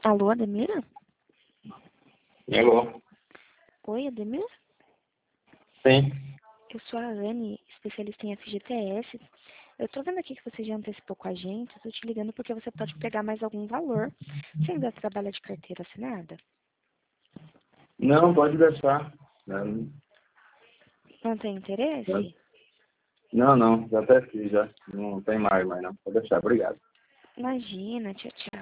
Alô, Ademir? Alô? Oi, Ademir? Sim. Eu sou a Anne, especialista em FGTS. Eu tô vendo aqui que você já antecipou com a gente. Eu tô te ligando porque você pode pegar mais algum valor. Você ainda trabalha de carteira assinada? Não, pode deixar. Não, Não tem interesse? não, já até fiz já. Não tem mais não. Pode deixar, obrigado. Imagina, tchau, tchau.